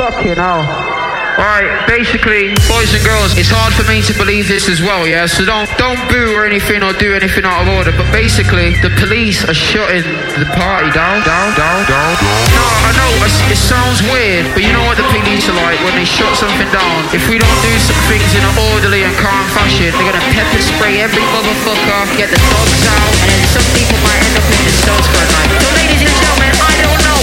Fucking hell. Alright, basically, boys and girls, it's hard for me to believe this as well, yeah? So don't boo or anything or do anything out of order, but basically, the police are shutting the party down. No, I know, it sounds weird, but you know what the police are like when they shut something down? If we don't do some things in an orderly and calm fashion, they're gonna pepper spray every motherfucker, get the dogs out, and then some people might end up in the cells for a night. So ladies and gentlemen, I don't know